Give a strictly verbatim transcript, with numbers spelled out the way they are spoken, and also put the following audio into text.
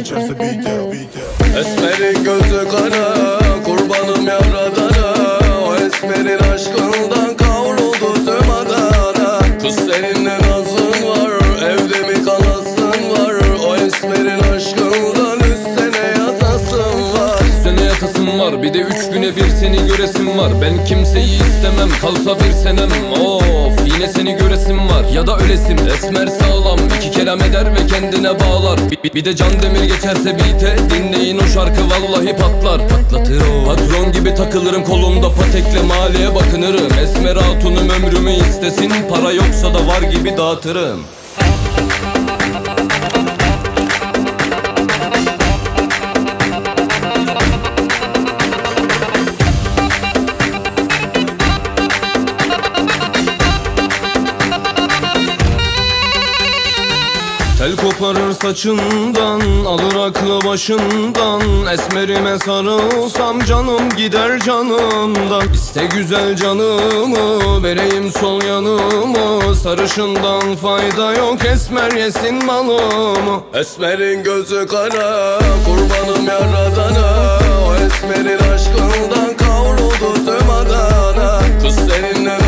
geçerse beat'e, beat'e. Esmerin gözü kara, kurbanım yaradana. O esmerin aşkından kavruldu tüm Adana. Kız seninle nazın var, evde mi kalasın var. O esmerin aşkından üç sene yatasın var. Üç sene yatasın var, bir de üç güne bir seni göresim var. Ben kimseyi istemem, kalsa bir senem. Of, yine seni göresim var, ya da ölesim. Esmer sağlam, iki kelam eder ve kendine bağlar. Bir, bir de Can Demir geçerse beat'e, dinleyin o şarkı vallahi patlar. Patlatır o. Patron gibi takılırım kolumda patekle, mahalleye bakınırım. Esmer hatunum ömrümü istesin, para yoksa da var gibi dağıtırım. Tel koparır saçından, alır aklı başından. Esmerime sarılsam canım gider canımdan. İste güzel canımı, vereyim sol yanımı. Sarışından fayda yok, esmer yesin malımı. Esmerin gözü kara, kurbanım yaradana. O esmerin aşkından kavruldu tüm Adana. Kız seninle